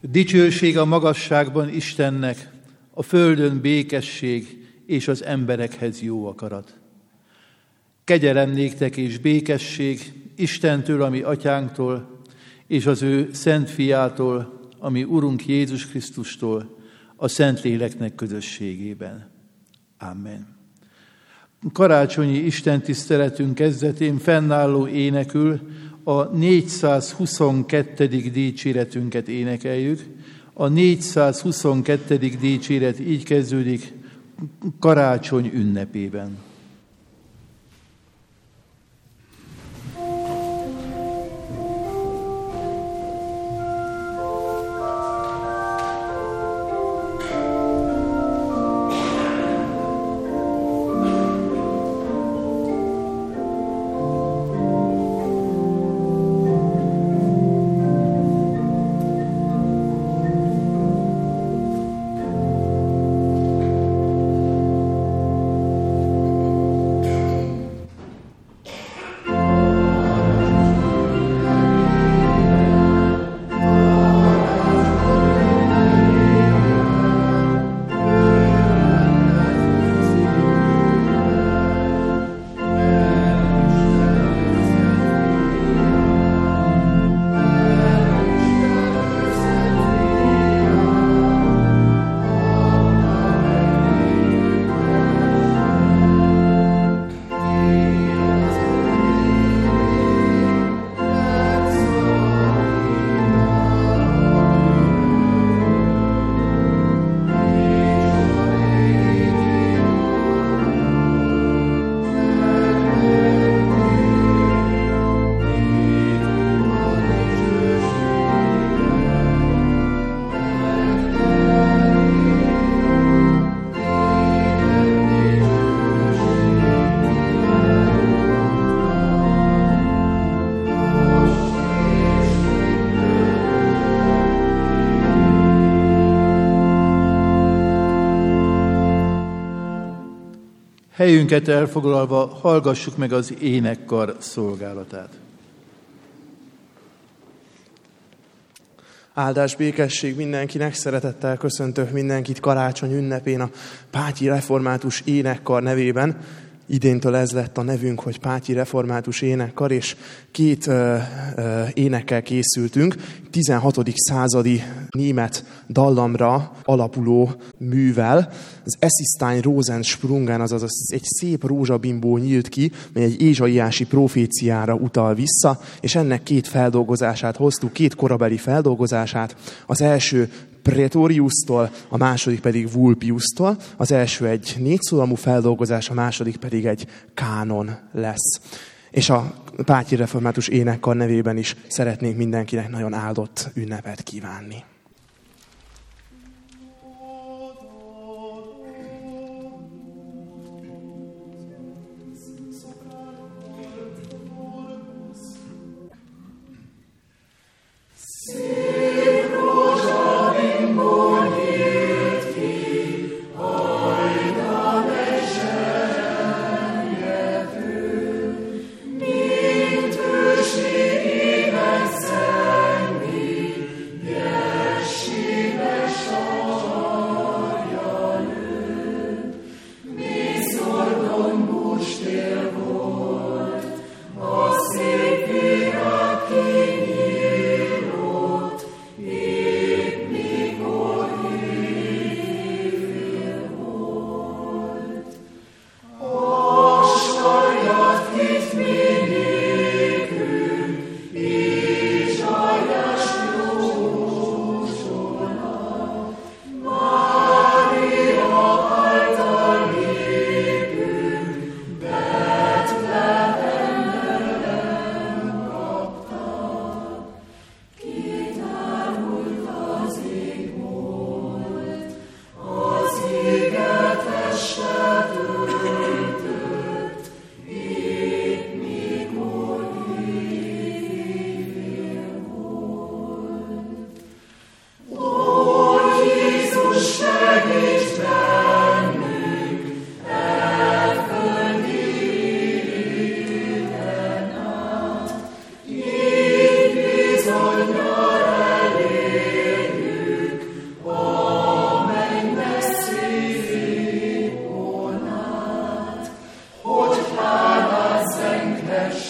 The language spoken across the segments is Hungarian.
Dicsőség a magasságban Istennek, a földön békesség és az emberekhez jó akarat. Kegyelem néktek és békesség Istentől, ami atyánktól, és az ő szent fiától, ami Urunk Jézus Krisztustól, a Szentléleknek közösségében. Amen. Karácsonyi istentiszteletünk kezdetén fennálló énekül a 422. dicséretünket énekeljük. A 422. dicséret így kezdődik: karácsony ünnepében. Helyünket elfoglalva hallgassuk meg az énekkar szolgálatát. Áldás, békesség mindenkinek, szeretettel köszöntök mindenkit karácsony ünnepén a Pátyi Református Énekkar nevében. Idéntől ez lett a nevünk, hogy Pátyi Református Énekkar, és két énekkel készültünk. 16. századi német dallamra alapuló művel, az Es ist ein Rosensprungen, azaz egy szép rózsabimbó nyílt ki, mely egy ézsaiási proféciára utal vissza, és ennek két feldolgozását hoztuk, két korabeli feldolgozását. Az első Pretoriustól, a második pedig Vulpiustól. Az első egy 4 szólamú feldolgozás, a második pedig egy kánon lesz. És a Pátyi Református Énekkar nevében is szeretnénk mindenkinek nagyon áldott ünnepet kívánni. Yeah.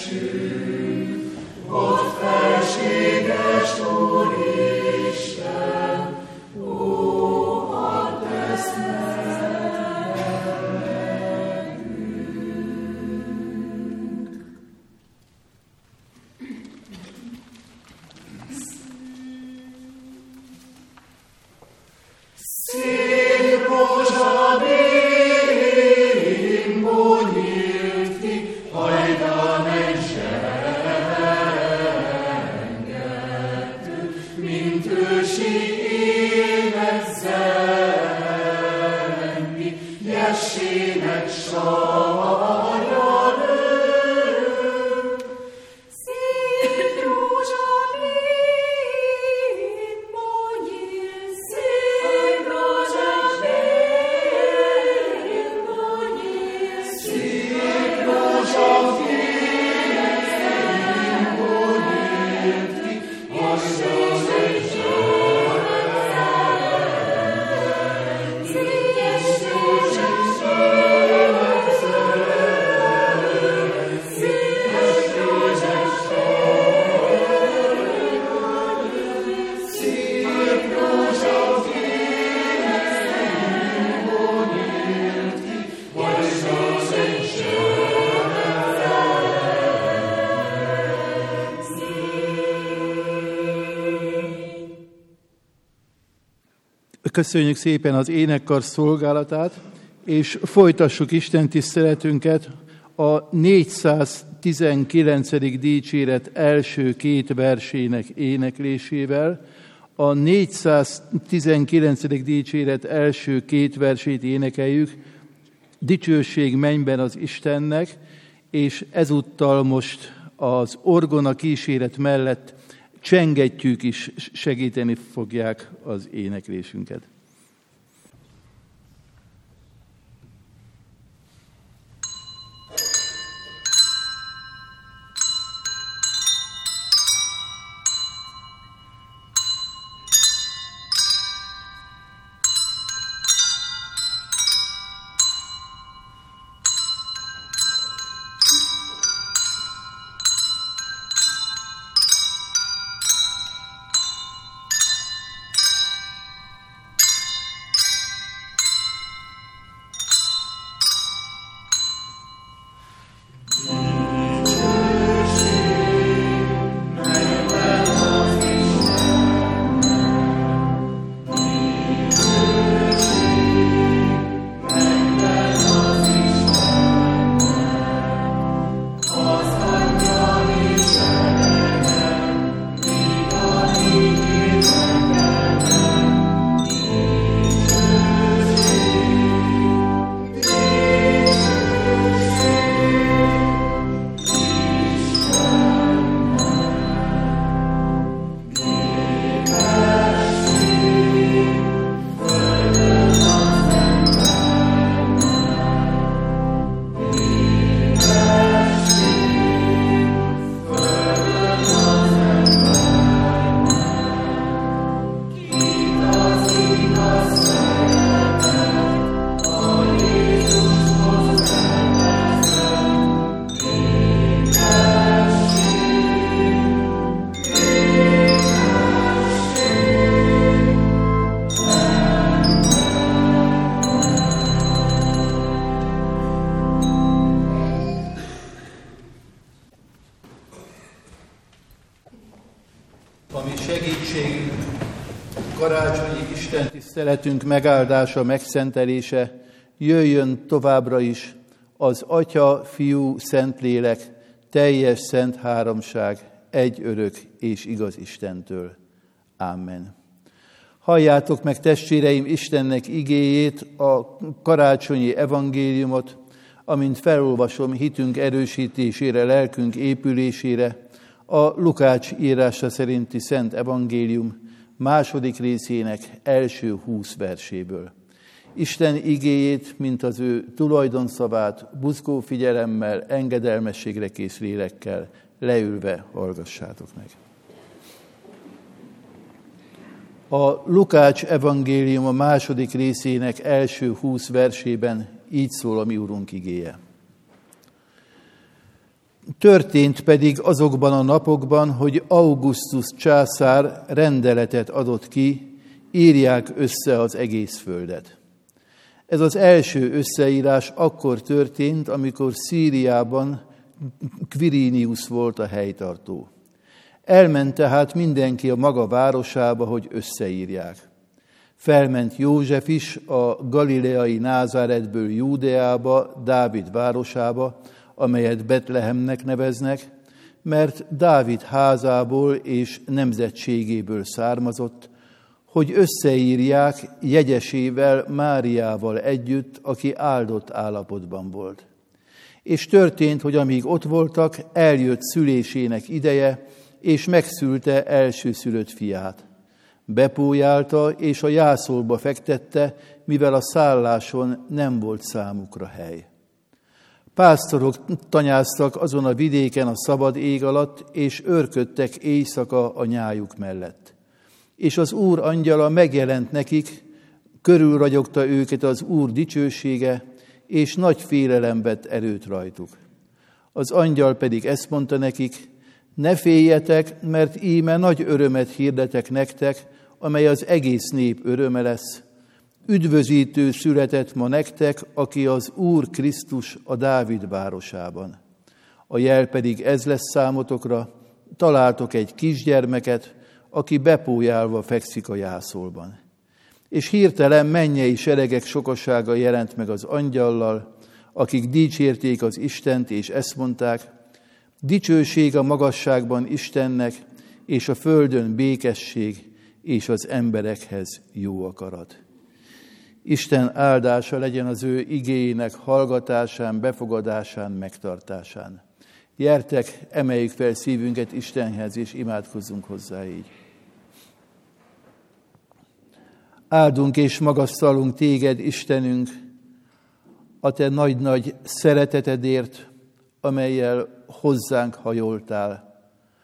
Köszönjük szépen az énekkar szolgálatát, és folytassuk Isten tiszteletünket a 419. dicséret első két versének éneklésével. A 419. dicséret első két versét énekeljük, dicsőség mennyben az Istennek, és ezúttal most az orgona kíséret mellett csengettyűk is segíteni fogják az éneklésünket. Karácsonyi istentiszteletünk megáldása, megszentelése jöjjön továbbra is az Atya, Fiú, Szentlélek, teljes szent háromság, egy örök és igaz Istentől. Amen. Halljátok meg, testvéreim, Istennek igéjét, a karácsonyi evangéliumot, amint felolvasom hitünk erősítésére, lelkünk épülésére, a Lukács írása szerinti Szent Evangélium második részének első 20 verséből. Isten igéjét, mint az ő tulajdonszavát, buzgó figyelemmel, engedelmességre kész lélekkel leülve hallgassátok meg. A Lukács evangélium a második részének első 20 versében így szól a mi Urunk igéje. Történt pedig azokban a napokban, hogy Augustus császár rendeletet adott ki, írják össze az egész földet. Ez az első összeírás akkor történt, amikor Szíriában Quirinius volt a helytartó. Elment tehát mindenki a maga városába, hogy összeírják. Felment József is a galileai Názáretből Júdeába, Dávid városába, amelyet Betlehemnek neveznek, mert Dávid házából és nemzetségéből származott, hogy összeírják jegyesével, Máriával együtt, aki áldott állapotban volt. És történt, hogy amíg ott voltak, eljött szülésének ideje, és megszülte elsőszülött fiát. Bepójálta, és a jászolba fektette, mivel a szálláson nem volt számukra hely. Pásztorok tanyáztak azon a vidéken a szabad ég alatt, és őrködtek éjszaka a nyájuk mellett. És az Úr angyala megjelent nekik, körülragyogta őket az Úr dicsősége, és nagy félelem vett erőt rajtuk. Az angyal pedig ezt mondta nekik: ne féljetek, mert íme nagy örömet hirdetek nektek, amely az egész nép öröme lesz. Üdvözítő született ma nektek, aki az Úr Krisztus a Dávid városában. A jel pedig ez lesz számotokra: találtok egy kisgyermeket, aki bepójálva fekszik a jászolban. És hirtelen mennyei seregek sokasága jelent meg az angyallal, akik dicsérték az Istent, és ezt mondták: dicsőség a magasságban Istennek, és a földön békesség, és az emberekhez jó akarat. Isten áldása legyen az ő igéjének hallgatásán, befogadásán, megtartásán. Gyertek, emeljük fel szívünket Istenhez, és imádkozzunk hozzá így. Áldunk és magasztalunk téged, Istenünk, a te nagy-nagy szeretetedért, amellyel hozzánk hajoltál.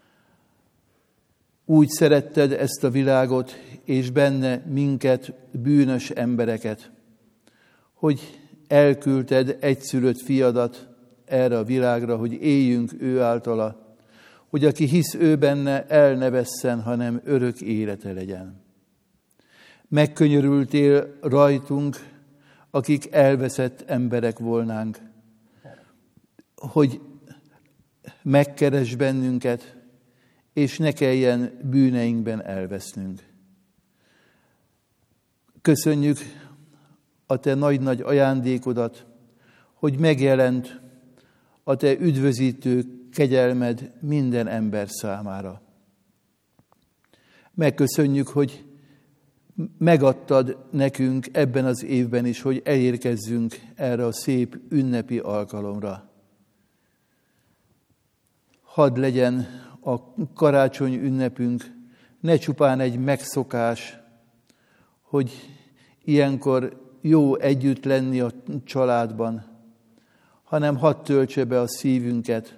Úgy szeretted ezt a világot, és benne minket, bűnös embereket, hogy elküldted egyszülött fiadat erre a világra, hogy éljünk ő általa, hogy aki hisz ő benne, el ne vesszen, hanem örök élete legyen. Megkönyörültél rajtunk, akik elveszett emberek volnánk, hogy megkeresd bennünket, és ne kelljen bűneinkben elvesznünk. Köszönjük a te nagy-nagy ajándékodat, hogy megjelent a te üdvözítő kegyelmed minden ember számára. Megköszönjük, hogy megadtad nekünk ebben az évben is, hogy elérkezzünk erre a szép ünnepi alkalomra. Hadd legyen a karácsony ünnepünk ne csupán egy megszokás, hogy ilyenkor jó együtt lenni a családban, hanem hadd töltse be a szívünket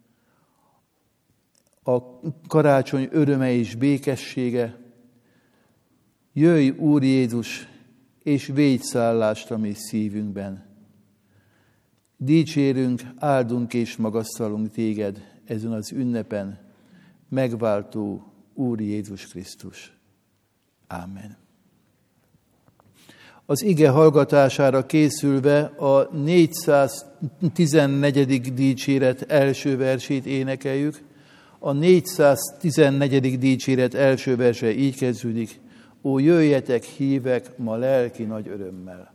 a karácsony öröme és békessége. Jöjj, Úr Jézus, és védj szállást a mi szívünkben. Dicsérünk, áldunk és magasztalunk téged ezen az ünnepen, megváltó Úr Jézus Krisztus. Ámen. Az ige hallgatására készülve a 414. dicséret első versét énekeljük. A 414. dicséret első verse így kezdődik: ó, jöjjetek, hívek, ma lelki nagy örömmel.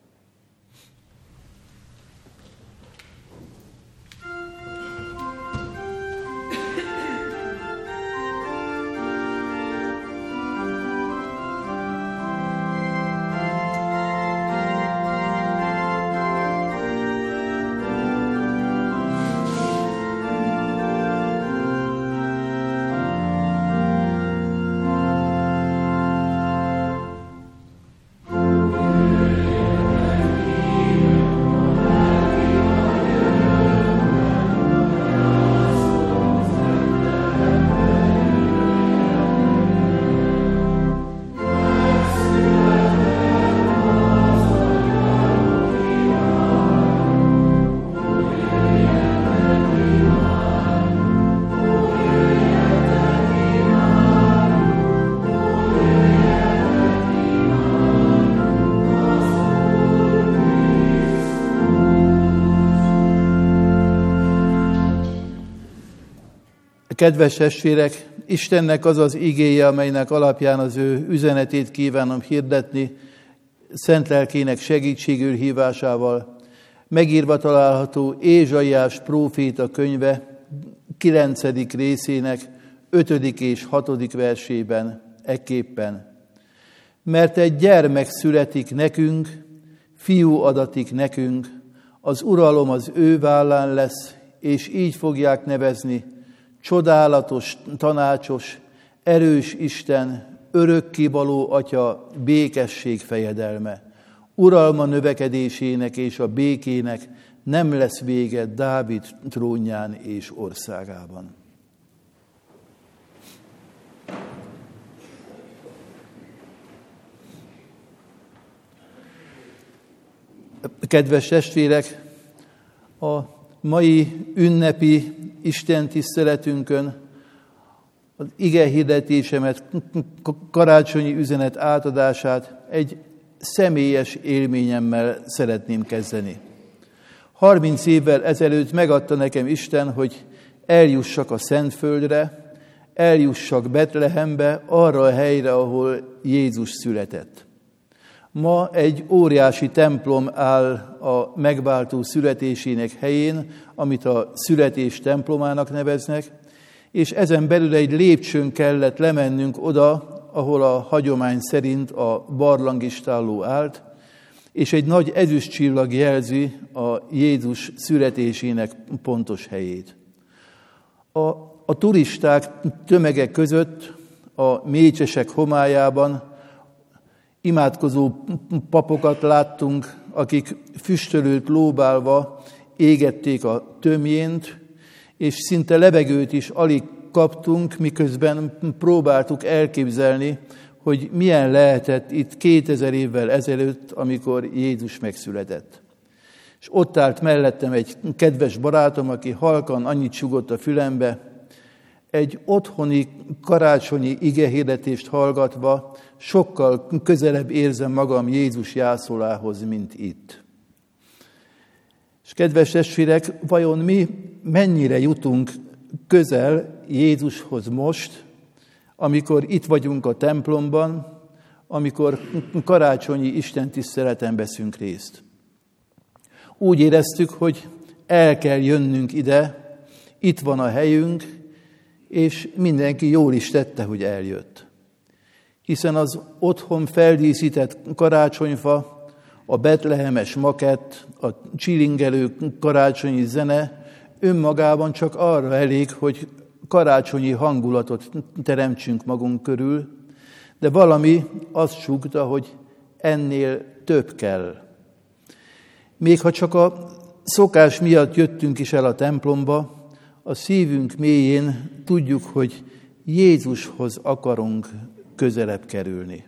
Kedves testvérek, Istennek az az igéje, amelynek alapján az ő üzenetét kívánom hirdetni, szent lelkének segítségül hívásával, megírva található Ézsaiás próféta könyve 9. részének 5. és 6. versében ekképpen. Mert egy gyermek születik nekünk, fiú adatik nekünk, az uralom az ő vállán lesz, és így fogják nevezni: Csodálatos, tanácsos, erős Isten, örökkévaló Atya, békesség fejedelme. Uralma növekedésének és a békének nem lesz vége Dávid trónján és országában. Kedves testvérek, a mai ünnepi istentiszteletünkön az igehirdetésemet, karácsonyi üzenet átadását egy személyes élményemmel szeretném kezdeni. 30 évvel ezelőtt megadta nekem Isten, hogy eljussak a Szentföldre, eljussak Betlehembe, arra a helyre, ahol Jézus született. Ma egy óriási templom áll a megváltó születésének helyén, amit a születés templomának neveznek, és ezen belül egy lépcsőn kellett lemennünk oda, ahol a hagyomány szerint a barlangistálló állt, és egy nagy ezüstcsillag jelzi a Jézus születésének pontos helyét. A turisták tömege között, a mécsesek homályában imádkozó papokat láttunk, akik füstölőt lóbálva égették a tömjént, és szinte levegőt is alig kaptunk, miközben próbáltuk elképzelni, hogy milyen lehetett itt 2000 évvel ezelőtt, amikor Jézus megszületett. És ott állt mellettem egy kedves barátom, aki halkan annyit sugott a fülembe, egy otthoni karácsonyi igehirdetést hallgatva sokkal közelebb érzem magam Jézus jászolához, mint itt. És kedves testvérek, vajon mi mennyire jutunk közel Jézushoz most, amikor itt vagyunk a templomban, amikor karácsonyi istentiszteleten veszünk részt? Úgy éreztük, hogy el kell jönnünk ide, itt van a helyünk, és mindenki jól is tette, hogy eljött. Hiszen az otthon feldíszített karácsonyfa, a betlehemes makett, a csilingelő karácsonyi zene önmagában csak arra elég, hogy karácsonyi hangulatot teremtsünk magunk körül, de valami azt sugta, hogy ennél több kell. Még ha csak a szokás miatt jöttünk is el a templomba, a szívünk mélyén tudjuk, hogy Jézushoz akarunk közelebb kerülni.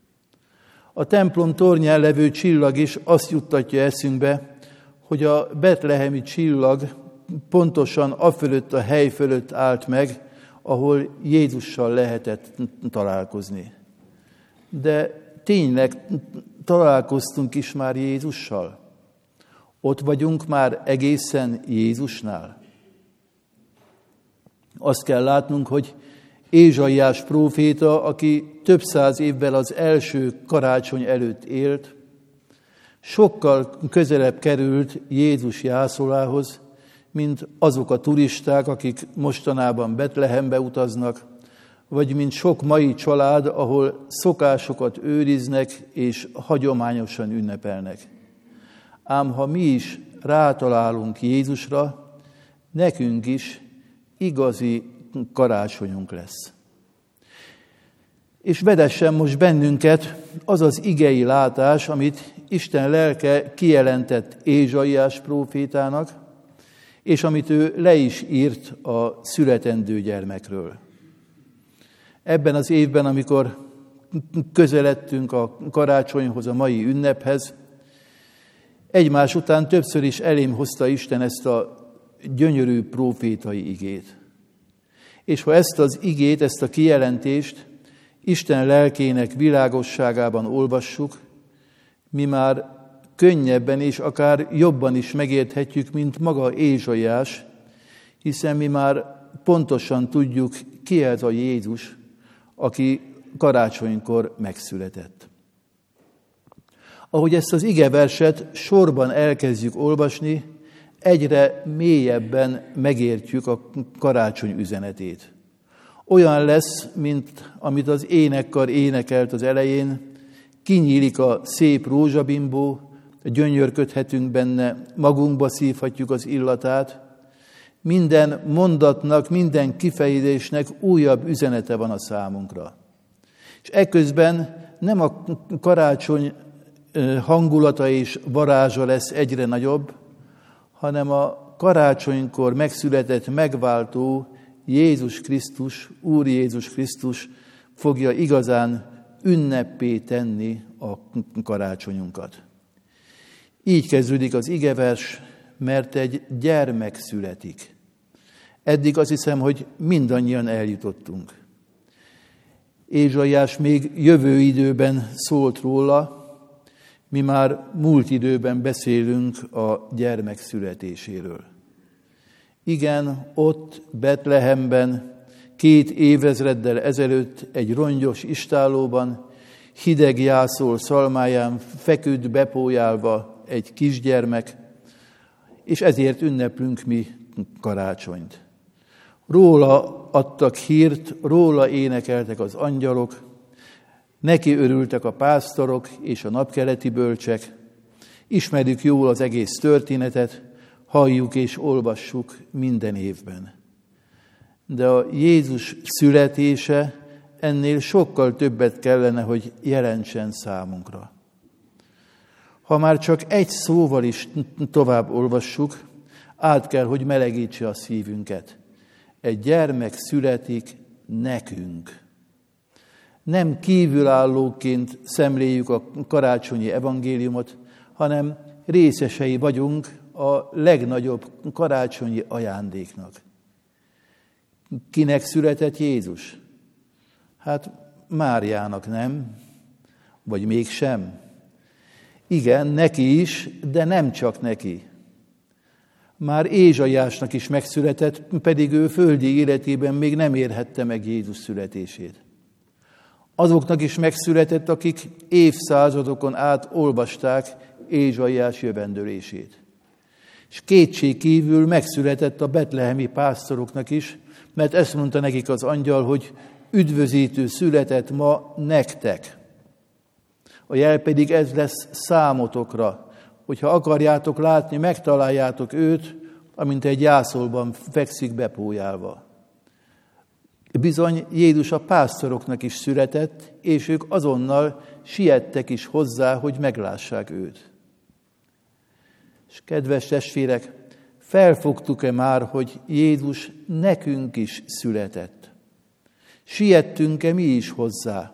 A templom tornyán levő csillag is azt juttatja eszünkbe, hogy a betlehemi csillag pontosan afölött a hely fölött állt meg, ahol Jézussal lehetett találkozni. De tényleg találkoztunk is már Jézussal? Ott vagyunk már egészen Jézusnál? Azt kell látnunk, hogy Ézsaiás próféta, aki több száz évvel az első karácsony előtt élt, sokkal közelebb került Jézus jászolához, mint azok a turisták, akik mostanában Betlehembe utaznak, vagy mint sok mai család, ahol szokásokat őriznek és hagyományosan ünnepelnek. Ám ha mi is rátalálunk Jézusra, nekünk is igazi karácsonyunk lesz. És vedessen most bennünket az az igei látás, amit Isten lelke kijelentett Ézsaiás prófétának, és amit ő le is írt a születendő gyermekről. Ebben az évben, amikor közeledtünk a karácsonyhoz, a mai ünnephez, egymás után többször is elém hozta Isten ezt a gyönyörű prófétai igét. És ha ezt az igét, ezt a kijelentést Isten lelkének világosságában olvassuk, mi már könnyebben és akár jobban is megérthetjük, mint maga Ézsaiás, hiszen mi már pontosan tudjuk, ki ez a Jézus, aki karácsonykor megszületett. Ahogy ezt az igeverset sorban elkezdjük olvasni, egyre mélyebben megértjük a karácsony üzenetét. Olyan lesz, mint amit az énekkar énekelt az elején, kinyílik a szép rózsabimbó, gyönyörködhetünk benne, magunkba szívhatjuk az illatát. Minden mondatnak, minden kifejezésnek újabb üzenete van a számunkra. És ekközben nem a karácsony hangulata és varázsa lesz egyre nagyobb, hanem a karácsonykor megszületett megváltó Jézus Krisztus, Úr Jézus Krisztus fogja igazán ünneppé tenni a karácsonyunkat. Így kezdődik az igevers, mert egy gyermek születik. Eddig azt hiszem, hogy mindannyian eljutottunk. Ézsaiás még jövő időben szólt róla, mi már múlt időben beszélünk a gyermek születéséről. Igen, ott Betlehemben 2 évezreddel ezelőtt egy rongyos istállóban, hideg jászol szalmáján feküdt bepójálva egy kisgyermek, és ezért ünneplünk mi karácsonyt. Róla adtak hírt, róla énekeltek az angyalok, neki örültek a pásztorok és a napkeleti bölcsek. Ismerjük jól az egész történetet, halljuk és olvassuk minden évben. De a Jézus születése ennél sokkal többet kellene, hogy jelentsen számunkra. Ha már csak egy szóval is tovább olvassuk, át kell, hogy melegítse a szívünket. Egy gyermek születik nekünk. Nem kívülállóként szemléljük a karácsonyi evangéliumot, hanem részesei vagyunk a legnagyobb karácsonyi ajándéknak. Kinek született Jézus? Hát Máriának, nem? Vagy mégsem? Igen, neki is, de nem csak neki. Már Ézsaiásnak is megszületett, pedig ő földi életében még nem érhette meg Jézus születését. Azoknak is megszületett, akik évszázadokon át olvasták Ézsaiás jövendőlését. És kétség kívül megszületett a betlehemi pásztoroknak is, mert ezt mondta nekik az angyal, hogy üdvözítő született ma nektek. A jel pedig ez lesz számotokra, hogyha akarjátok látni, megtaláljátok őt, amint egy jászolban fekszik bepójálva. Bizony Jézus a pásztoroknak is született, és ők azonnal siettek is hozzá, hogy meglássák őt. És kedves testvérek, felfogtuk-e már, hogy Jézus nekünk is született? Siettünk-e mi is hozzá?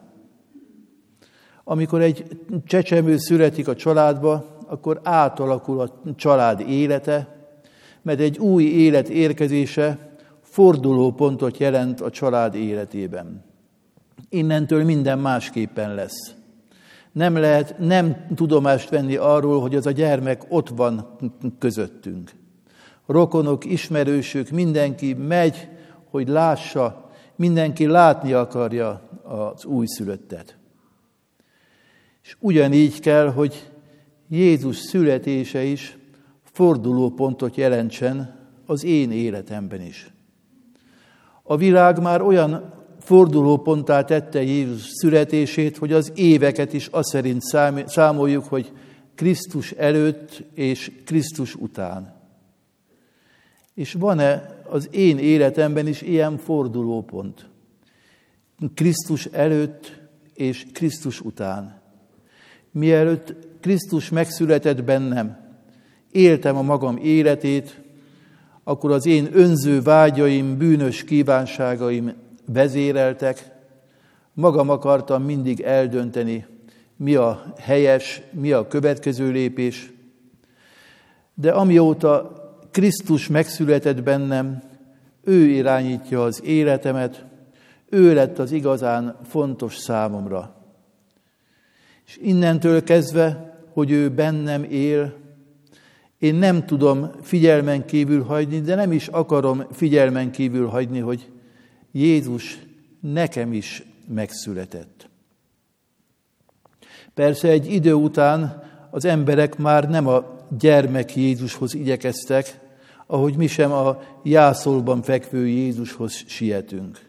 Amikor egy csecsemő születik a családba, akkor átalakul a család élete, mert egy új élet érkezése fordulópontot jelent a család életében. Innentől minden másképpen lesz. Nem lehet nem tudomást venni arról, hogy az a gyermek ott van közöttünk. Rokonok, ismerősök, mindenki megy, hogy lássa, mindenki látni akarja az újszülöttet. És ugyanígy kell, hogy Jézus születése is fordulópontot jelentsen az én életemben is. A világ már olyan fordulóponttá tette Jézus születését, hogy az éveket is azt szerint számoljuk, hogy Krisztus előtt és Krisztus után. És van-e az én életemben is ilyen fordulópont? Krisztus előtt és Krisztus után. Mielőtt Krisztus megszületett bennem, éltem a magam életét, akkor az én önző vágyaim, bűnös kívánságaim vezéreltek, magam akartam mindig eldönteni, mi a helyes, mi a következő lépés. De amióta Krisztus megszületett bennem, ő irányítja az életemet, ő lett az igazán fontos számomra. És innentől kezdve, hogy ő bennem él, Én nem tudom figyelmen kívül hagyni, de nem is akarom figyelmen kívül hagyni, hogy Jézus nekem is megszületett. Persze egy idő után az emberek már nem a gyermek Jézushoz igyekeztek, ahogy mi sem a jászolban fekvő Jézushoz sietünk.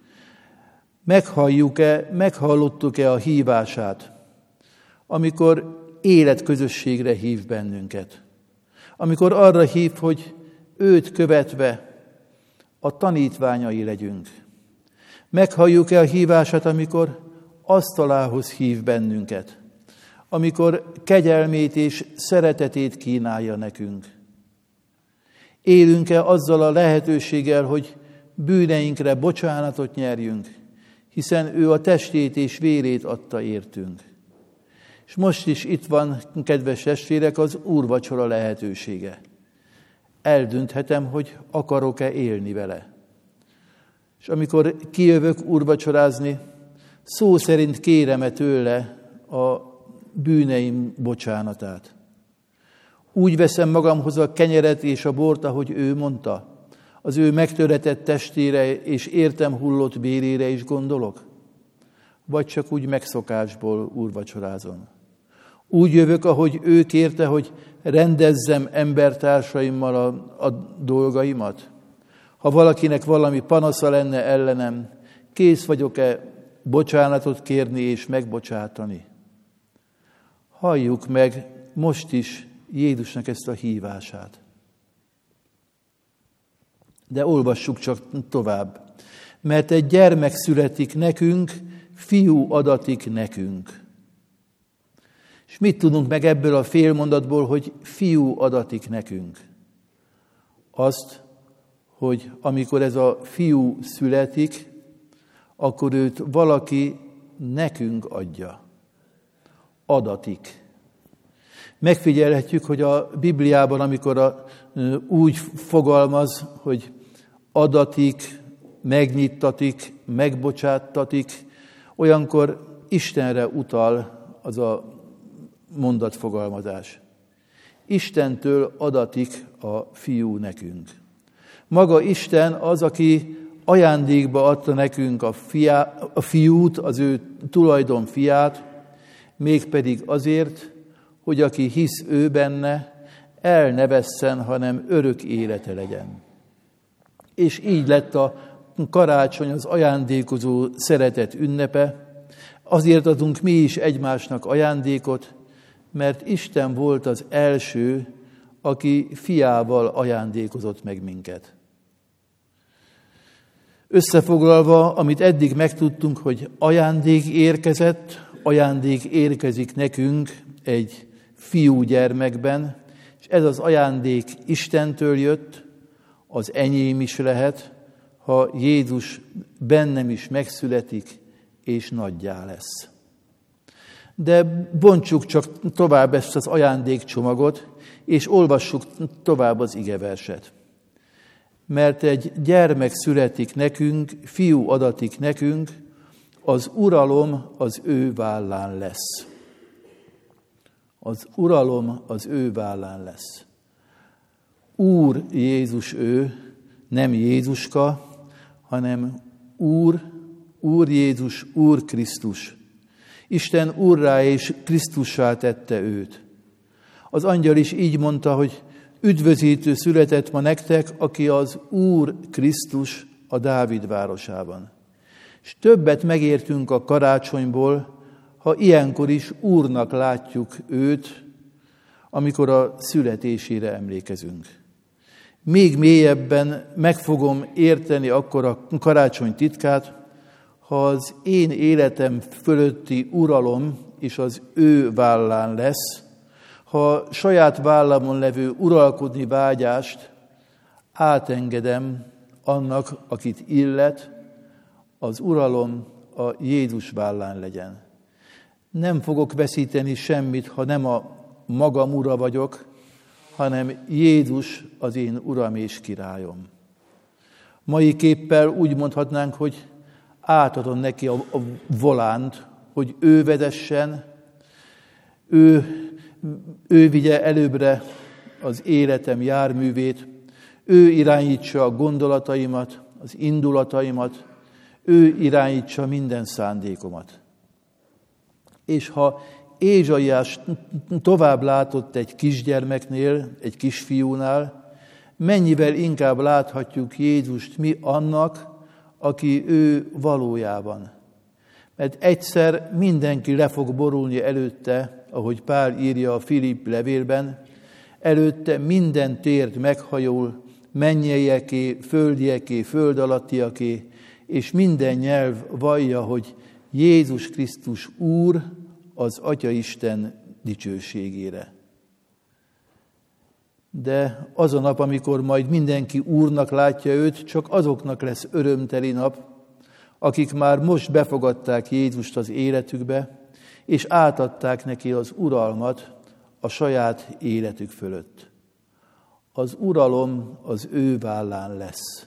Meghallottuk-e a hívását, amikor életközösségre hív bennünket? Amikor arra hív, hogy őt követve a tanítványai legyünk. Meghalljuk-e a hívását, amikor asztalához hív bennünket? Amikor kegyelmét és szeretetét kínálja nekünk? Élünk-e azzal a lehetőséggel, hogy bűneinkre bocsánatot nyerjünk, hiszen ő a testét és vérét adta értünk. És most is itt van, kedves testvérek, az úrvacsora lehetősége. Eldönthetem, hogy akarok-e élni vele. És amikor kijövök úrvacsorázni, szó szerint kérem-e tőle a bűneim bocsánatát. Úgy veszem magamhoz a kenyeret és a bort, ahogy ő mondta, az ő megtöretett testére és értem hullott vérére is gondolok? Vagy csak úgy megszokásból úrvacsorázom? Úgy jövök, ahogy ő kérte, hogy rendezzem embertársaimmal a dolgaimat? Ha valakinek valami panasza lenne ellenem, kész vagyok-e bocsánatot kérni és megbocsátani? Halljuk meg most is Jézusnak ezt a hívását. De olvassuk csak tovább. Mert egy gyermek születik nekünk, fiú adatik nekünk. És mit tudunk meg ebből a félmondatból, hogy fiú adatik nekünk? Azt, hogy amikor ez a fiú születik, akkor őt valaki nekünk adja. Adatik. Megfigyelhetjük, hogy a Bibliában, amikor úgy fogalmaz, hogy adatik, megnyittatik, megbocsáttatik, olyankor Istenre utal az a mondatfogalmazás. Istentől adatik a fiú nekünk. Maga Isten az, aki ajándékba adta nekünk a fiút, az ő tulajdon fiát, mégpedig azért, hogy aki hisz ő benne, el ne vesszen, hanem örök élete legyen. És így lett a karácsony az ajándékozó szeretet ünnepe. Azért adunk mi is egymásnak ajándékot, mert Isten volt az első, aki fiával ajándékozott meg minket. Összefoglalva, amit eddig megtudtunk, hogy ajándék érkezett, ajándék érkezik nekünk egy fiú gyermekben, és ez az ajándék Istentől jött, az enyém is lehet, ha Jézus bennem is megszületik, és nagyjá lesz. De bontsuk csak tovább ezt az ajándékcsomagot, és olvassuk tovább az igeverset. Mert egy gyermek születik nekünk, fiú adatik nekünk, az uralom az ő vállán lesz. Az uralom az ő vállán lesz. Úr Jézus ő, nem Jézuska, hanem Úr Jézus, Úr Krisztus. Isten Úrrá és Krisztussá tette őt. Az angyal is így mondta, hogy üdvözítő született ma nektek, aki az Úr Krisztus a Dávid városában. És többet megértünk a karácsonyból, ha ilyenkor is Úrnak látjuk őt, amikor a születésére emlékezünk. Még mélyebben meg fogom érteni akkor a karácsony titkát, ha az én életem fölötti uralom is az ő vállán lesz, ha saját vállamon levő uralkodni vágyást átengedem annak, akit illet, az uralom a Jézus vállán legyen. Nem fogok veszíteni semmit, ha nem a magam ura vagyok, hanem Jézus az én uram és királyom. Mai képpel úgy mondhatnánk, hogy átadom neki a volánt, hogy ő vezessen, ő vigye előbbre az életem járművét, ő irányítsa a gondolataimat, az indulataimat, ő irányítsa minden szándékomat. És ha Ézsaiás tovább látott egy kisgyermeknél, egy kisfiúnál, mennyivel inkább láthatjuk Jézust mi annak, aki ő valójában. Mert egyszer mindenki le fog borulni előtte, ahogy Pál írja a Filipp levélben, előtte minden térd meghajol, mennyeieké, földieké, föld alattiaké, és minden nyelv vallja, hogy Jézus Krisztus Úr az Atyaisten dicsőségére. De az a nap, amikor majd mindenki Úrnak látja őt, csak azoknak lesz örömteli nap, akik már most befogadták Jézust az életükbe, és átadták neki az uralmat a saját életük fölött. Az uralom az ő vállán lesz.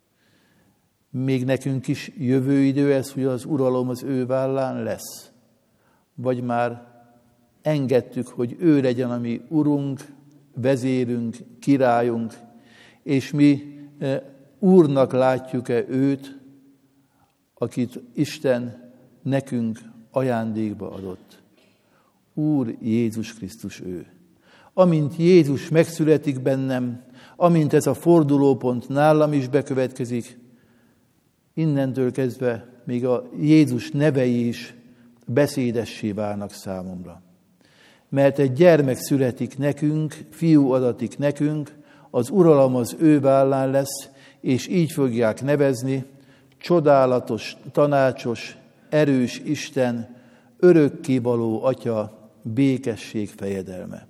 Még nekünk is jövő idő ez, hogy az uralom az ő vállán lesz. Vagy már engedtük, hogy ő legyen a mi urunk, vezérünk, királyunk, és mi úrnak látjuk-e őt, akit Isten nekünk ajándékba adott. Úr Jézus Krisztus ő. Amint Jézus megszületik bennem, amint ez a fordulópont nálam is bekövetkezik, innentől kezdve még a Jézus nevei is beszédessé válnak számomra. Mert egy gyermek születik nekünk, fiú adatik nekünk, az uralom az ő vállán lesz, és így fogják nevezni, csodálatos, tanácsos, erős Isten, örökkévaló Atya, békesség fejedelme.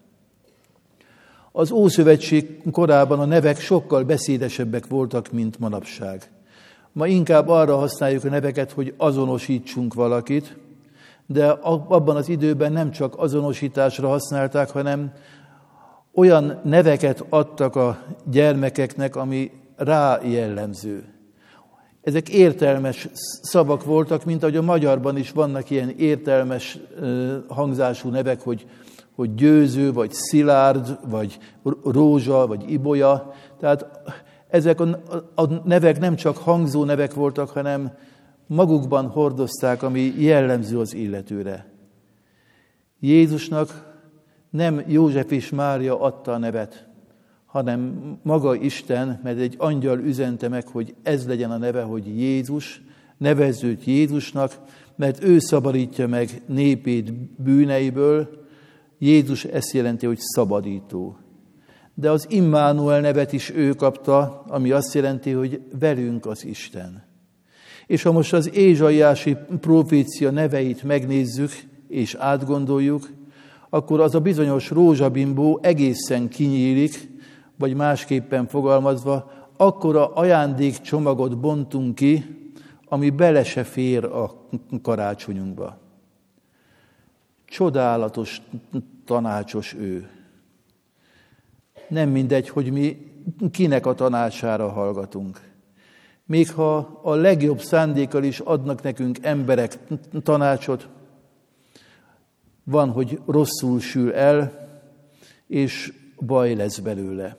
Az Ószövetség korában a nevek sokkal beszédesebbek voltak, mint manapság. Ma inkább arra használjuk a neveket, hogy azonosítsunk valakit, de abban az időben nem csak azonosításra használták, hanem olyan neveket adtak a gyermekeknek, ami rá jellemző. Ezek értelmes szavak voltak, mint ahogy a magyarban is vannak ilyen értelmes hangzású nevek, hogy győző, vagy szilárd, vagy rózsa, vagy ibolya. Tehát ezek a nevek nem csak hangzó nevek voltak, hanem magukban hordozták, ami jellemző az illetőre. Jézusnak nem József és Mária adta a nevet, hanem maga Isten, mert egy angyal üzente meg, hogy ez legyen a neve, hogy Jézus, nevezzőt Jézusnak, mert ő szabadítja meg népét bűneiből. Jézus ezt jelenti, hogy szabadító. De az Immanuel nevet is ő kapta, ami azt jelenti, hogy velünk az Isten. És ha most az ézsaiási profécia neveit megnézzük és átgondoljuk, akkor az a bizonyos rózsabimbó egészen kinyílik, vagy másképpen fogalmazva, akkora ajándékcsomagot bontunk ki, ami bele se fér a karácsonyunkba. Csodálatos, tanácsos ő. Nem mindegy, hogy mi kinek a tanácsára hallgatunk. Még ha a legjobb szándékkal is adnak nekünk emberek tanácsot, van, hogy rosszul sül el, és baj lesz belőle.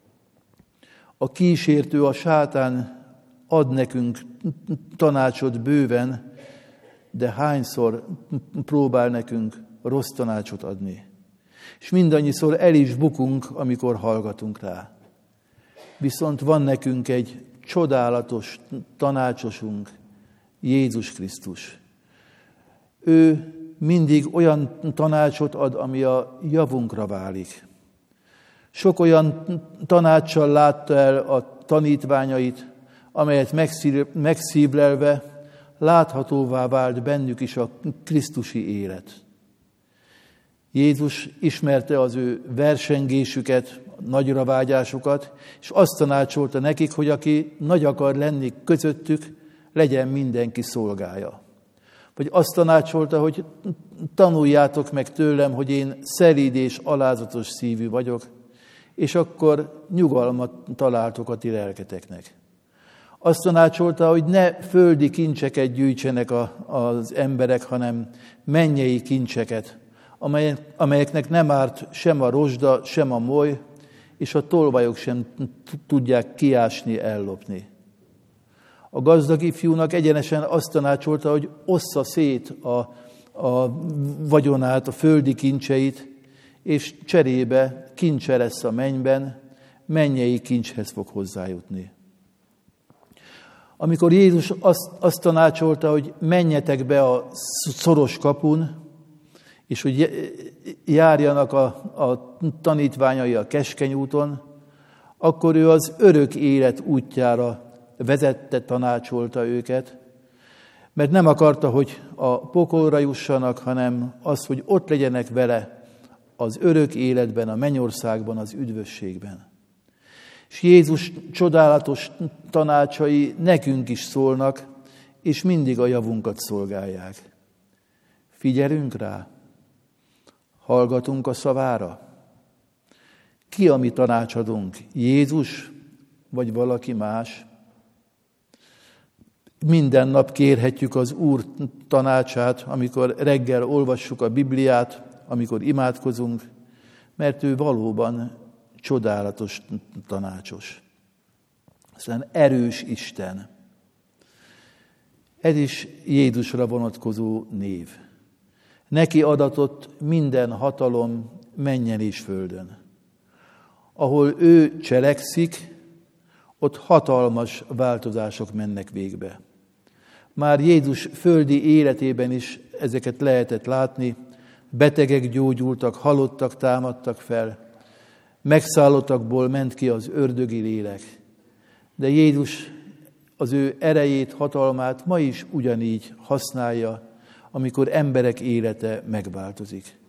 A kísértő, a sátán ad nekünk tanácsot bőven, de hányszor próbál nekünk rossz tanácsot adni. És mindannyiszor el is bukunk, amikor hallgatunk rá. Viszont van nekünk egy csodálatos tanácsosunk, Jézus Krisztus. Ő mindig olyan tanácsot ad, ami a javunkra válik. Sok olyan tanácssal látta el a tanítványait, amelyet megszívlelve láthatóvá vált bennük is a krisztusi élet. Jézus ismerte az ő versengésüket, nagyra vágyásukat, és azt tanácsolta nekik, hogy aki nagy akar lenni közöttük, legyen mindenki szolgája. Vagy azt tanácsolta, hogy tanuljátok meg tőlem, hogy én szelíd és alázatos szívű vagyok, és akkor nyugalmat találtok a ti lelketeknek. Azt tanácsolta, hogy ne földi kincseket gyűjtsenek az emberek, hanem mennyei kincseket, amelyeknek nem árt sem a rozsda, sem a moly, és a tolvajok sem tudják kiásni, ellopni. A gazdag ifjúnak egyenesen azt tanácsolta, hogy ossza szét a vagyonát, a földi kincseit, és cserébe kincse lesz a mennyben, mennyei kincshez fog hozzájutni. Amikor Jézus azt tanácsolta, hogy menjetek be a szoros kapun, és hogy járjanak a tanítványai a keskeny úton, akkor ő az örök élet útjára vezette, tanácsolta őket, mert nem akarta, hogy a pokolra jussanak, hanem az, hogy ott legyenek vele az örök életben, a mennyországban, az üdvösségben. És Jézus csodálatos tanácsai nekünk is szólnak, és mindig a javunkat szolgálják. Figyelünk rá, hallgatunk a szavára. Ki a mi tanácsadónk? Jézus, vagy valaki más? Minden nap kérhetjük az Úr tanácsát, amikor reggel olvassuk a Bibliát, amikor imádkozunk, mert ő valóban csodálatos, tanácsos. Aztán erős Isten. Ez is Jézusra vonatkozó név. Neki adatott minden hatalom mennyen és földön. Ahol ő cselekszik, ott hatalmas változások mennek végbe. Már Jézus földi életében is ezeket lehetett látni, betegek gyógyultak, halottak támadtak fel, megszállottakból ment ki az ördögi lélek. De Jézus az ő erejét, hatalmát ma is ugyanígy használja, amikor emberek élete megváltozik.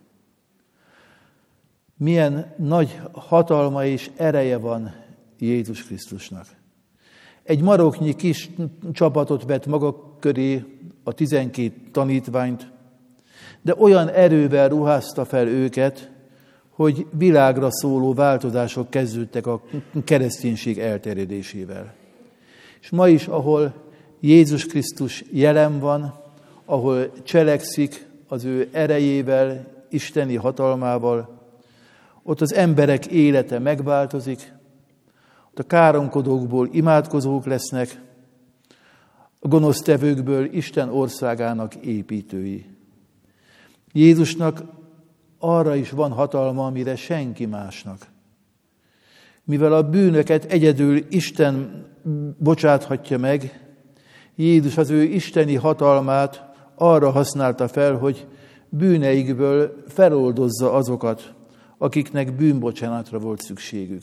Milyen nagy hatalma és ereje van Jézus Krisztusnak. Egy maroknyi kis csapatot vett maga köré, a 12 tanítványt, de olyan erővel ruházta fel őket, hogy világra szóló változások kezdődtek a kereszténység elterjedésével. És ma is, ahol Jézus Krisztus jelen van, ahol cselekszik az ő erejével, isteni hatalmával, ott az emberek élete megváltozik, ott a káromkodókból imádkozók lesznek, a gonosztevőkből Isten országának építői. Jézusnak arra is van hatalma, amire senki másnak. Mivel a bűnöket egyedül Isten bocsáthatja meg, Jézus az ő isteni hatalmát arra használta fel, hogy bűneikből feloldozza azokat, akiknek bűnbocsánatra volt szükségük.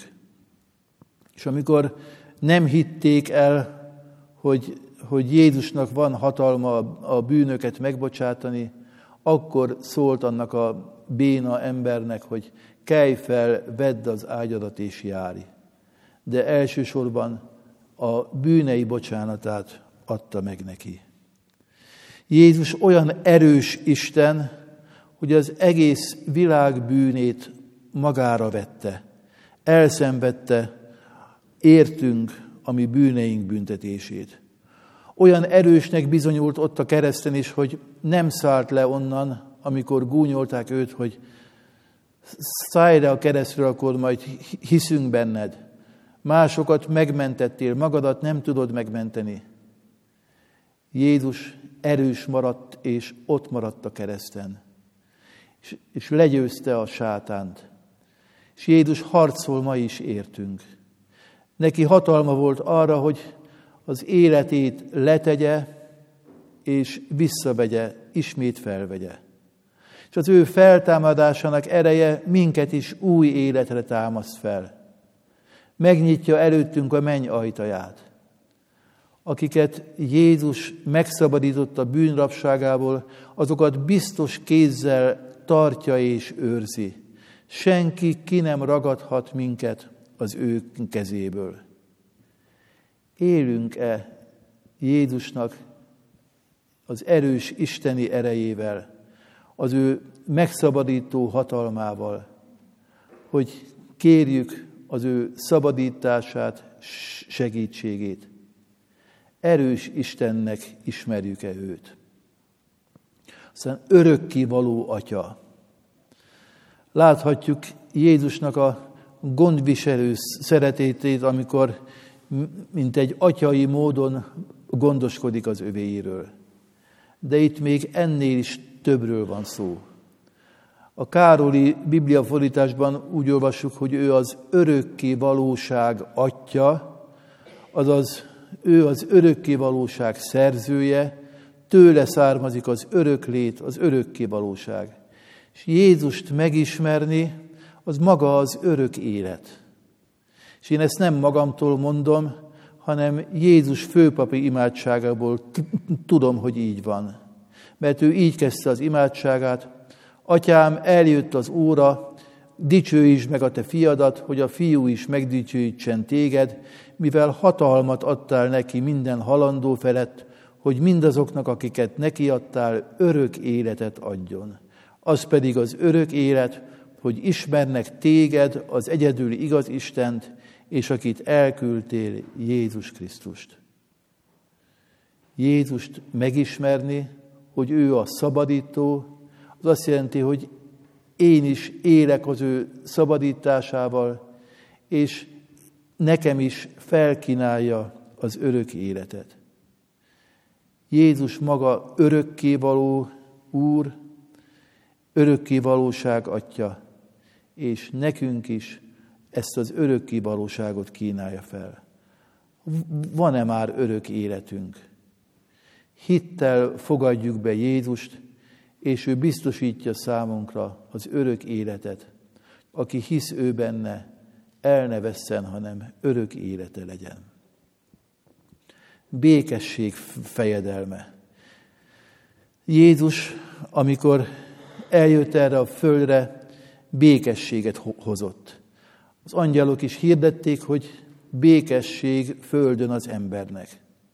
És amikor nem hitték el, hogy Jézusnak van hatalma a bűnöket megbocsátani, akkor szólt annak a béna embernek, hogy kelj fel, vedd az ágyadat és járj. De elsősorban a bűnei bocsánatát adta meg neki. Jézus olyan erős Isten, hogy az egész világ bűnét magára vette, elszenvedte értünk a mi bűneink büntetését. Olyan erősnek bizonyult ott a kereszten is, hogy nem szállt le onnan, amikor gúnyolták őt, hogy szállj le a keresztről, akkor majd hiszünk benned. Másokat megmentettél, magadat nem tudod megmenteni. Jézus erős maradt, és ott maradt a kereszten. És legyőzte a sátánt. És Jézus harcol ma is értünk. Neki hatalma volt arra, hogy az életét letegye, és visszavegye, ismét felvegye. És az ő feltámadásának ereje minket is új életre támaszt fel. Megnyitja előttünk a menny ajtaját. Akiket Jézus megszabadított a bűnrabságából, azokat biztos kézzel tartja és őrzi. Senki ki nem ragadhat minket az ő kezéből. Élünk-e Jézusnak az erős isteni erejével, az ő megszabadító hatalmával, hogy kérjük az ő szabadítását, segítségét. Erős Istennek ismerjük-e őt? Aztán örökkévaló Atya. Láthatjuk Jézusnak a gondviselő szeretetét, amikor mint egy atyai módon gondoskodik az övéiről. De itt még ennél is többről van szó. A Károli bibliafordításban úgy olvassuk, hogy ő az örökké valóság atya, azaz ő az örökké valóság szerzője, tőle származik az öröklét, az örökké valóság. És Jézust megismerni, az maga az örök élet. És én ezt nem magamtól mondom, hanem Jézus főpapi imádságából tudom, hogy így van. Mert ő így kezdte az imádságát: Atyám, eljött az óra, dicsőítsd meg a te fiadat, hogy a fiú is megdicsőítsen téged, mivel hatalmat adtál neki minden halandó felett, hogy mindazoknak, akiket neki adtál, örök életet adjon. Az pedig az örök élet, hogy ismernek téged, az egyedüli igaz Istent, és akit elküldtél, Jézus Krisztust. Jézust megismerni, hogy ő a szabadító, az azt jelenti, hogy én is élek az ő szabadításával, és nekem is felkínálja az örök életet. Jézus maga örökkévaló Úr, örökkévalóság atya, és nekünk is ezt az örökkévalóságot kínálja fel. Van-e már örök életünk? Hittel fogadjuk be Jézust, és ő biztosítja számunkra az örök életet. Aki hisz ő benne, el ne vesszen, hanem örök élete legyen. Békesség fejedelme. Jézus, amikor eljött erre a földre, békességet hozott. Az angyalok is hirdették, hogy békesség földön az embernek.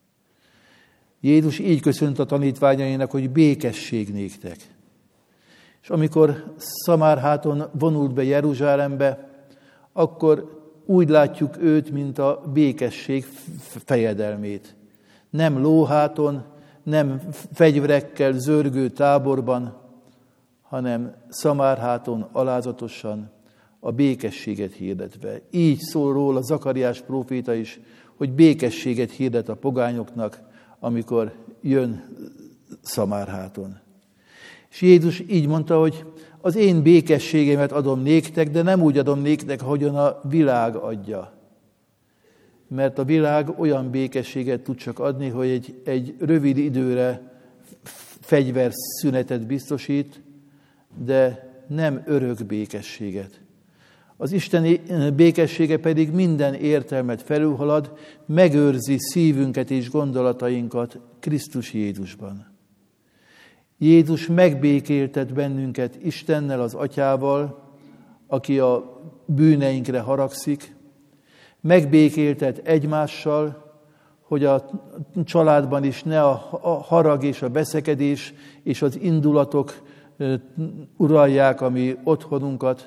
Jézus így köszönt a tanítványainak, hogy békesség néktek. És amikor Szamárháton vonult be Jeruzsálembe, akkor úgy látjuk őt, mint a békesség fejedelmét. Nem lóháton, nem fegyverekkel zörgő táborban, hanem Szamárháton alázatosan a békességet hirdetve. Így szól róla Zakariás próféta is, hogy békességet hirdet a pogányoknak, amikor jön Szamárháton. És Jézus így mondta, hogy az én békességemet adom néktek, de nem úgy adom néktek, ahogyan a világ adja. Mert a világ olyan békességet tud csak adni, hogy egy rövid időre fegyverszünetet biztosít, de nem örök békességet. Az isteni békessége pedig minden értelmet felülhalad, megőrzi szívünket és gondolatainkat Krisztus Jézusban. Jézus megbékéltet bennünket Istennel, az Atyával, aki a bűneinkre haragszik, megbékéltet egymással, hogy a családban is ne a harag és a veszekedés és az indulatok uralják a mi otthonunkat,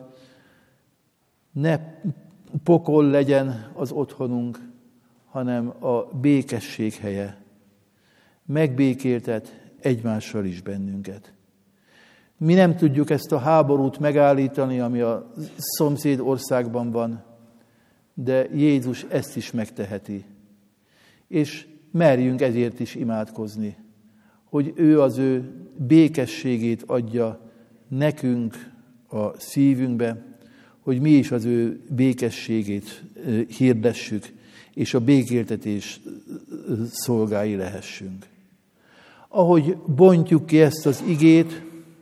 ne pokol legyen az otthonunk, hanem a békesség helye. Megbékéltet egymással is bennünket. Mi nem tudjuk ezt a háborút megállítani, ami a szomszéd országban van, de Jézus ezt is megteheti. És merjünk ezért is imádkozni, hogy ő az ő békességét adja nekünk a szívünkbe, hogy mi is az ő békességét hirdessük, és a békéltetés szolgái lehessünk. Ahogy bontjuk ki ezt az igét,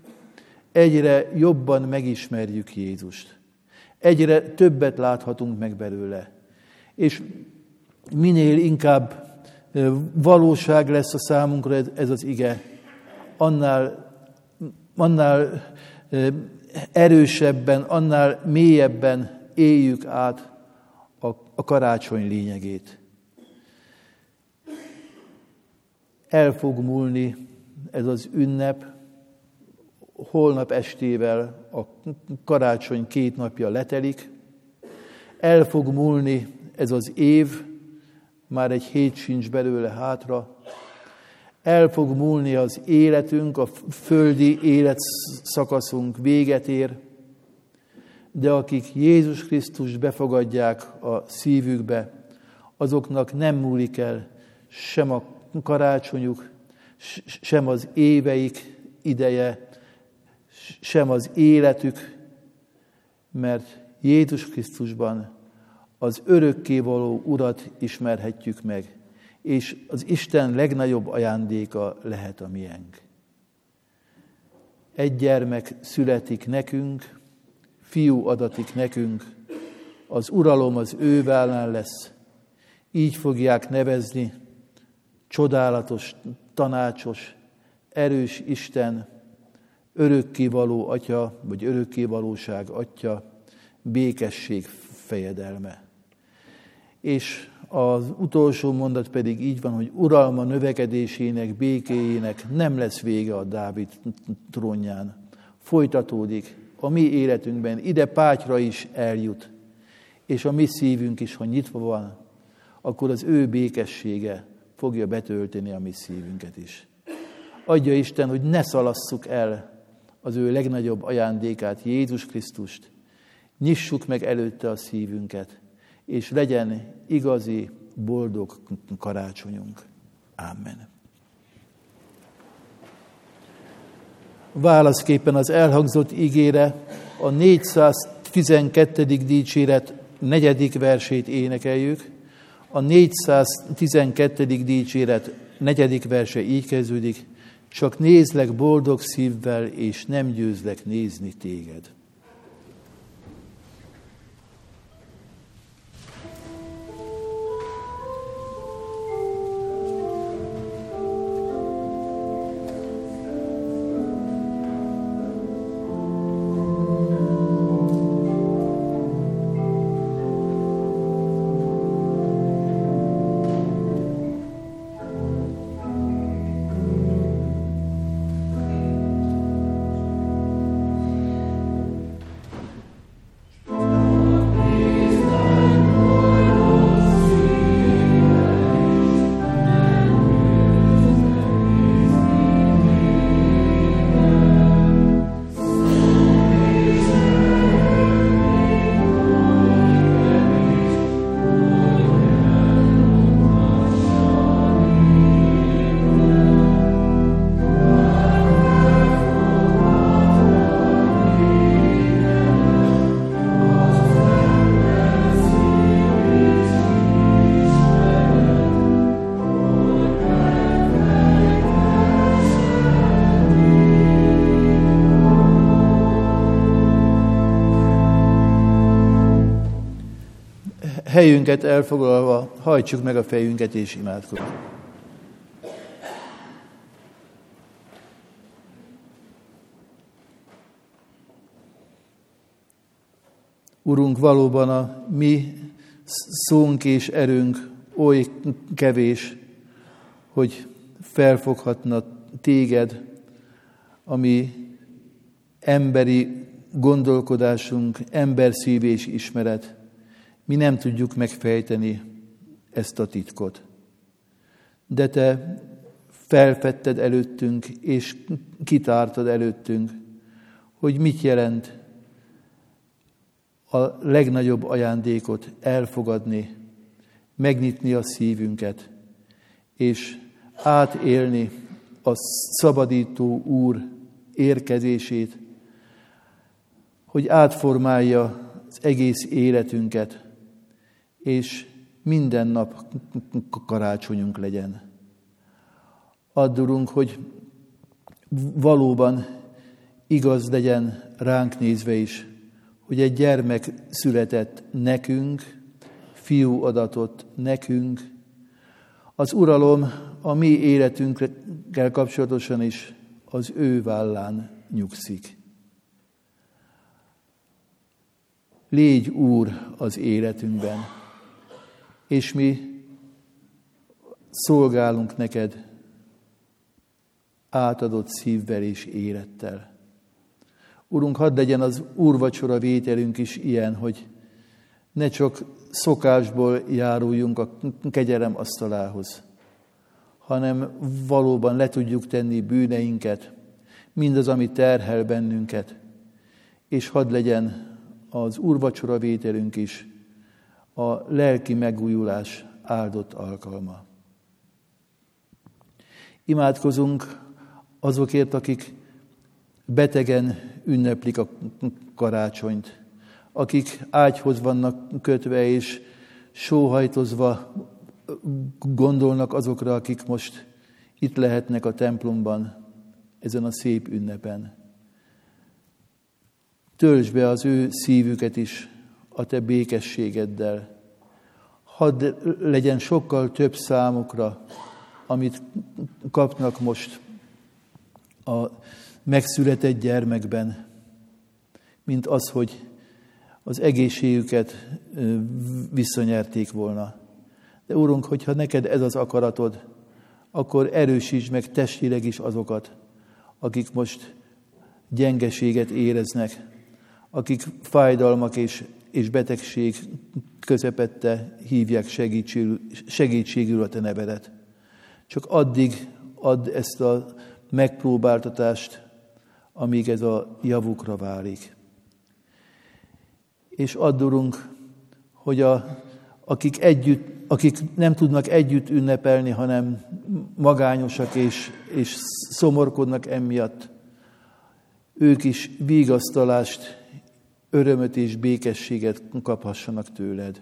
egyre jobban megismerjük Jézust. Egyre többet láthatunk meg belőle. És minél inkább valóság lesz a számunkra ez az ige, annál erősebben, annál mélyebben éljük át a karácsony lényegét. El fog múlni ez az ünnep, holnap estével a karácsony 2 napja letelik, el fog múlni ez az év, már egy hét sincs belőle hátra, el fog múlni az életünk, a földi életszakaszunk véget ér, de akik Jézus Krisztust befogadják a szívükbe, azoknak nem múlik el sem a karácsonyuk, sem az éveik ideje, sem az életük, mert Jézus Krisztusban az örökkévaló Urat ismerhetjük meg, és az Isten legnagyobb ajándéka lehet a miénk. Egy gyermek születik nekünk, fiú adatik nekünk, az uralom az ő vállán lesz, így fogják nevezni, csodálatos, tanácsos, erős Isten, örökkévaló Atya, vagy örökkévalóság Atya, békesség fejedelme. És az utolsó mondat pedig így van, hogy uralma növekedésének, békéjének nem lesz vége a Dávid trónján. Folytatódik a mi életünkben, ide Pátyra is eljut, és a mi szívünk is, ha nyitva van, akkor az ő békessége fogja betölteni a mi szívünket is. Adja Isten, hogy ne szalasszuk el az ő legnagyobb ajándékát, Jézus Krisztust. Nyissuk meg előtte a szívünket, és legyen igazi, boldog karácsonyunk. Amen. Válaszképpen az elhangzott igére a 412. dicséret 4. versét énekeljük. A 412. dicséret 4. verse így kezdődik: csak nézlek boldog szívvel, és nem győzlek nézni téged. Helyünket elfoglalva, hajtsuk meg a fejünket és imádkozunk. Urunk, valóban a mi szónk és erőnk oly kevés, hogy felfoghatna téged, ami emberi gondolkodásunk, emberszív és ismeret. Mi nem tudjuk megfejteni ezt a titkot. De te felfedted előttünk, és kitártad előttünk, hogy mit jelent a legnagyobb ajándékot elfogadni, megnyitni a szívünket, és átélni a szabadító Úr érkezését, hogy átformálja az egész életünket, és minden nap karácsonyunk legyen. Add, Urunk, hogy valóban igaz legyen ránk nézve is, hogy egy gyermek született nekünk, fiú adatott nekünk. Az uralom a mi életünkkel kapcsolatosan is az ő vállán nyugszik. Légy Úr az életünkben, és mi szolgálunk neked átadott szívvel és élettel. Urunk, hadd legyen az úrvacsora vételünk is ilyen, hogy ne csak szokásból járuljunk a kegyelem asztalához, hanem valóban le tudjuk tenni bűneinket, mindaz, ami terhel bennünket, és hadd legyen az úrvacsora vételünk is a lelki megújulás áldott alkalma. Imádkozunk azokért, akik betegen ünneplik a karácsonyt, akik ágyhoz vannak kötve és sóhajtozva gondolnak azokra, akik most itt lehetnek a templomban, ezen a szép ünnepen. Töltsd be az ő szívüket is a te békességeddel. Hadd legyen sokkal több számukra, amit kapnak most a megszületett gyermekben, mint az, hogy az egészségüket visszanyerték volna. De Úrunk, hogyha neked ez az akaratod, akkor erősítsd meg testileg is azokat, akik most gyengeséget éreznek, akik fájdalmak és betegség közepette hívják segítségül a te nevedet. Csak addig add ezt a megpróbáltatást, amíg ez a javukra válik. És add, Urunk, hogy akik nem tudnak együtt ünnepelni, hanem magányosak és szomorkodnak emiatt, ők is vigasztalást, örömöt és békességet kaphassanak tőled.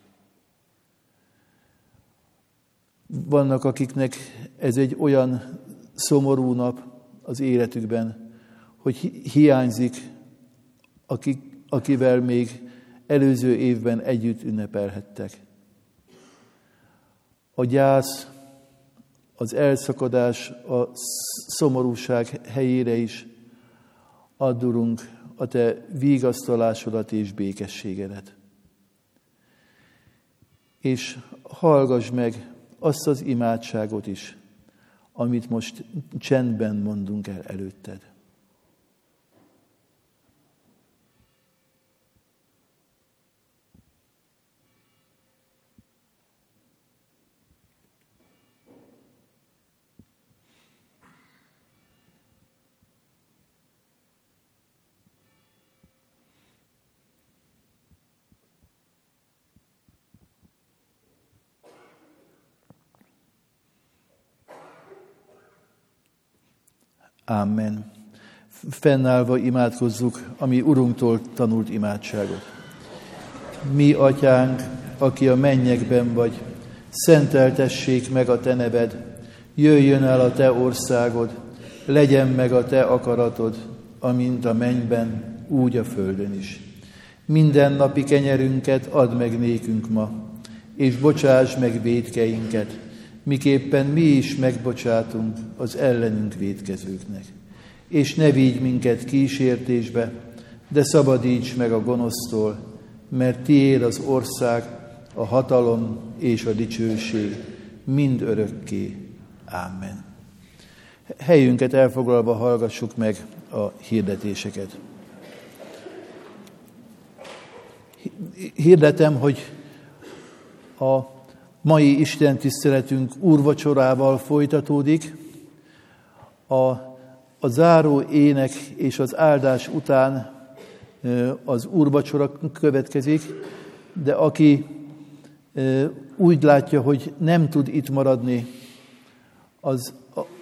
Vannak, akiknek ez egy olyan szomorú nap az életükben, hogy hiányzik, akivel még előző évben együtt ünnepelhettek. A gyász, az elszakadás, a szomorúság helyére is add, Urunk, a te vigasztalásodat és békességedet. És hallgass meg azt az imádságot is, amit most csendben mondunk el előtted. Amen. Fennállva imádkozzuk a mi Urunktól tanult imádságot. Mi, Atyánk, aki a mennyekben vagy, szenteltessék meg a te neved, jöjjön el a te országod, legyen meg a te akaratod, amint a mennyben, úgy a földön is. Mindennapi kenyerünket add meg nékünk ma, és bocsáss meg vétkeinket, miképpen mi is megbocsátunk az ellenünk vétkezőknek. És ne vigy minket kísértésbe, de szabadíts meg a gonosztól, mert tiéd az ország, a hatalom és a dicsőség mind örökké. Amen. Helyünket elfoglalva hallgassuk meg a hirdetéseket. Hirdetem, hogy a mai Isten tiszteletünk úrvacsorával folytatódik. A záró ének és az áldás után az úrvacsora következik, de aki úgy látja, hogy nem tud itt maradni, az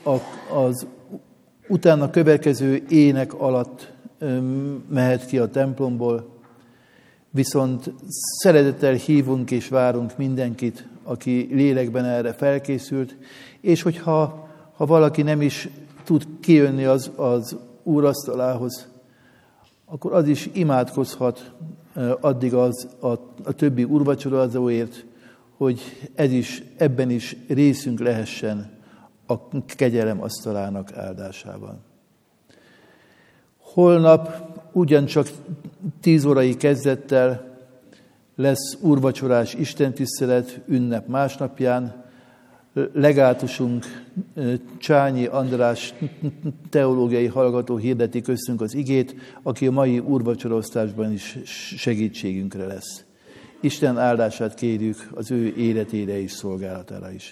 utána következő ének alatt mehet ki a templomból, viszont szeretettel hívunk és várunk mindenkit, aki lélekben erre felkészült, és hogyha valaki nem is tud kijönni az úrasztalához, akkor az is imádkozhat addig a többi úrvacsorázóért, hogy ebben is részünk lehessen a kegyelem asztalának áldásában. Holnap ugyancsak 10 órai kezdettel lesz úrvacsorás istentisztelet ünnep másnapján. Legátusunk Csányi András teológiai hallgató hirdeti köztünk az igét, aki a mai úrvacsoraosztásban is segítségünkre lesz. Isten áldását kérjük az ő életére és szolgálatára is.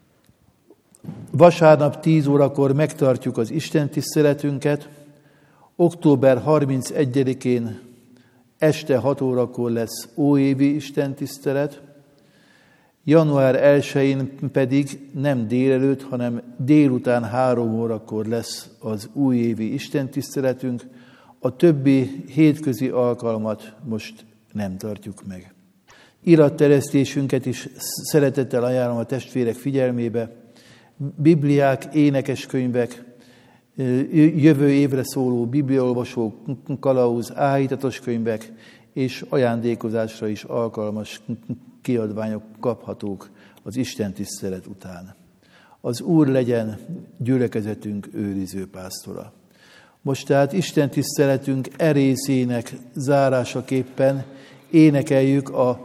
Vasárnap 10 órakor megtartjuk az istentiszteletünket. Október 31-én este 6 órakor lesz óévi istentisztelet, január 1-én pedig nem délelőtt, hanem délután 3 órakor lesz az újévi istentiszteletünk. A többi hétközi alkalmat most nem tartjuk meg. Iratterjesztésünket is szeretettel ajánlom a testvérek figyelmébe. Bibliák, énekeskönyvek, jövő évre szóló bibliaolvasó, kalauz, áhítatos könyvek és ajándékozásra is alkalmas kiadványok kaphatók az istentisztelet után. Az Úr legyen gyülekezetünk őriző pásztora. Most tehát istentiszteletünk részének zárásaképpen énekeljük a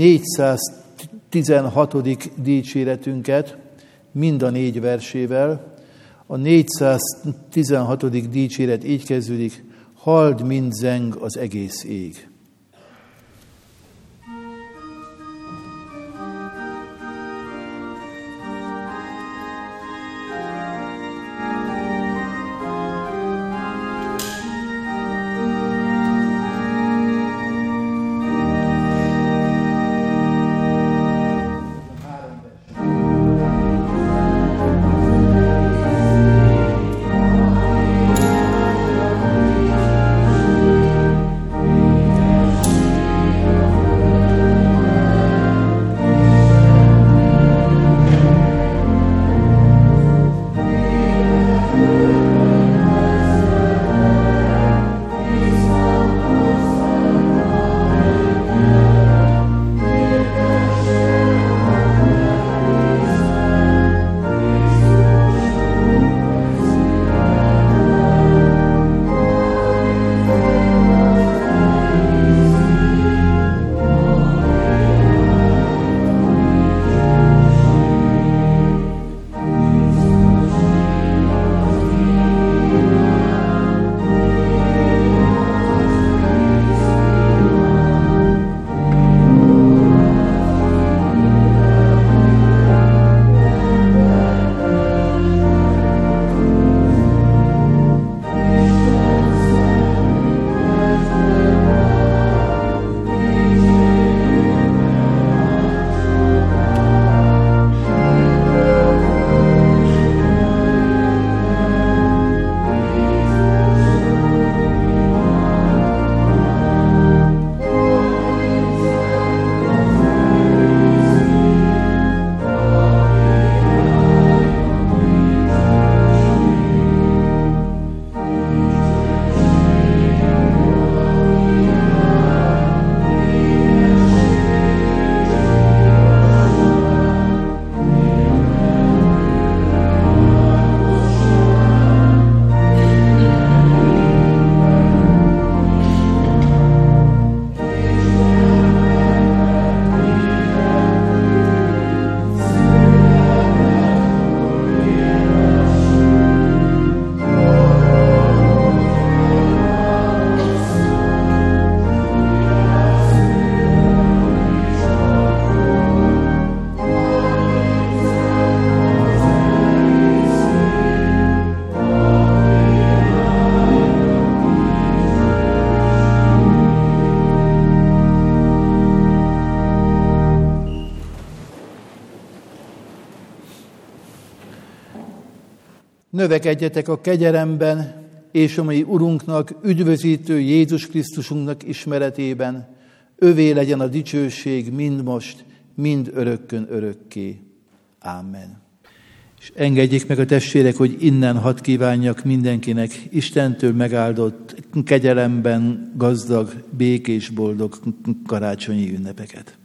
416. dicséretünket mind a 4 versével. A 416. dicséret így kezdődik: halld, mint zeng az egész ég. Növekedjetek a kegyelemben, és a mi Urunknak, üdvözítő Jézus Krisztusunknak ismeretében. Övé legyen a dicsőség mind most, mind örökkön örökké. Ámen. És engedjék meg a testvérek, hogy innen hadd kívánjak mindenkinek Istentől megáldott, kegyelemben gazdag, békés, boldog karácsonyi ünnepeket.